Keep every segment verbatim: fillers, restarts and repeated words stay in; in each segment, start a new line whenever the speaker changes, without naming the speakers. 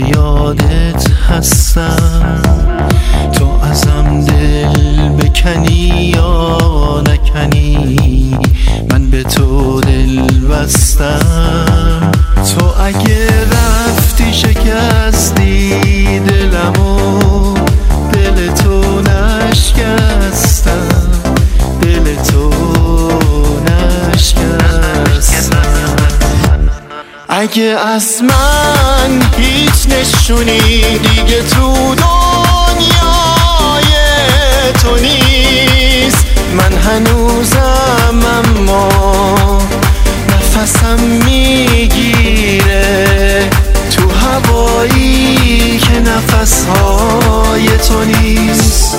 یادت هستم، تو ازم دل بکنی یا نکنی، من به تو دل بستم. تو اگه رفتی شکستی دلمو، دل تو نشکستم، دل تو نشکستم. اگه از من هیچ نشونی دیگه تو دنیای تو نیست، من هنوزم اما نفسم میگیره تو هوایی که نفسهای تو نیست.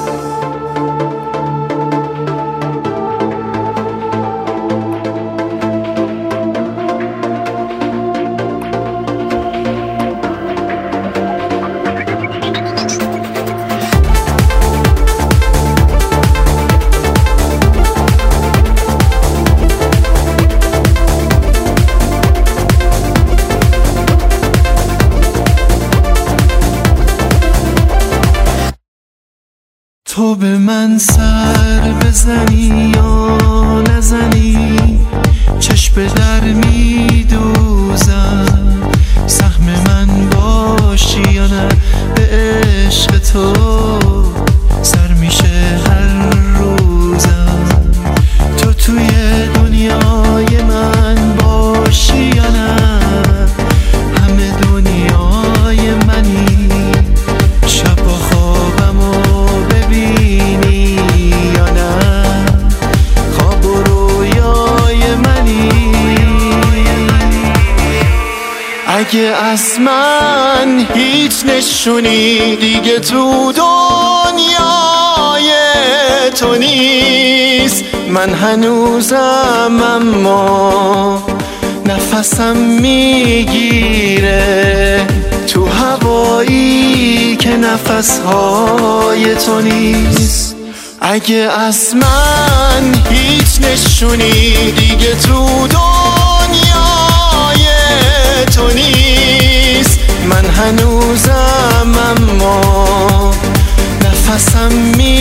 تو به من سر بزنی یا نزنی، چشم به در میدوزم، سهم من باشی یا نه به عشق تو سر میشه هر روزم. تو توی دنیای من باشی یا نه همه دنیای منی، شب و خوابمو ببینی یا نه خواب و رویای منی. اگه از من هیچ نشونی دیگه تو دنیای تو نیست، من هنوزم اما نفسم میگیره تو هوایی که نفسهای تو نیست. اگه از من هیچ نشونی دیگه تو دنیای تو نیست، من هنوزم اما نفسم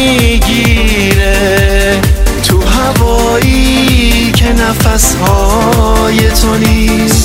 میگیره تو هوایی که نفسهای تو نیست.